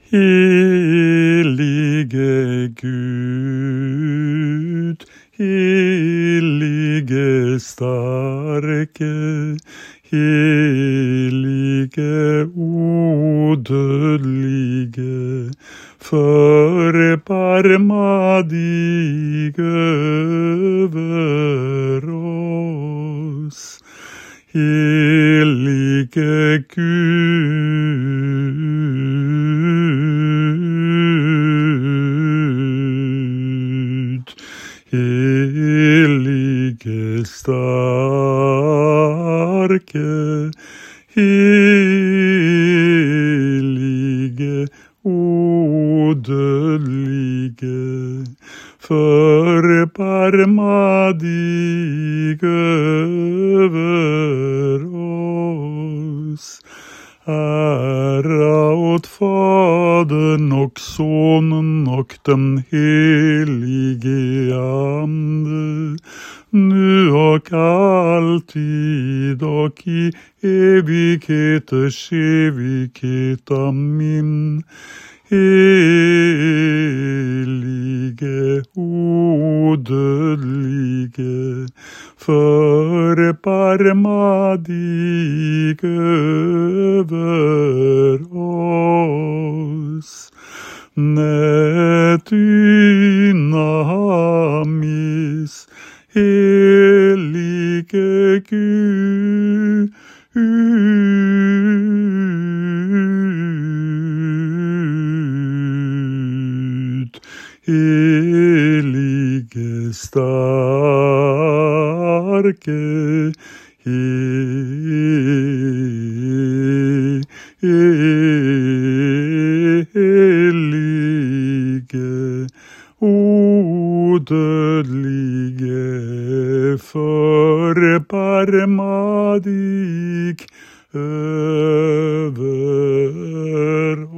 Hellige Gud, hellige sterke, hellige udødelige, forbarma deg over oss. Hellige Gud, hellige sterke, hellige udødelige, forbarma deg over oss. Æra åt Faderen og Sønnen og den hellige Ande, nu og alltid og i evigheters evighet. Amen. Hellige udødelige, forbarma deg over oss. Netynamis, hellige Gud, hellige sterke, hellige udødelige, forbarma deg over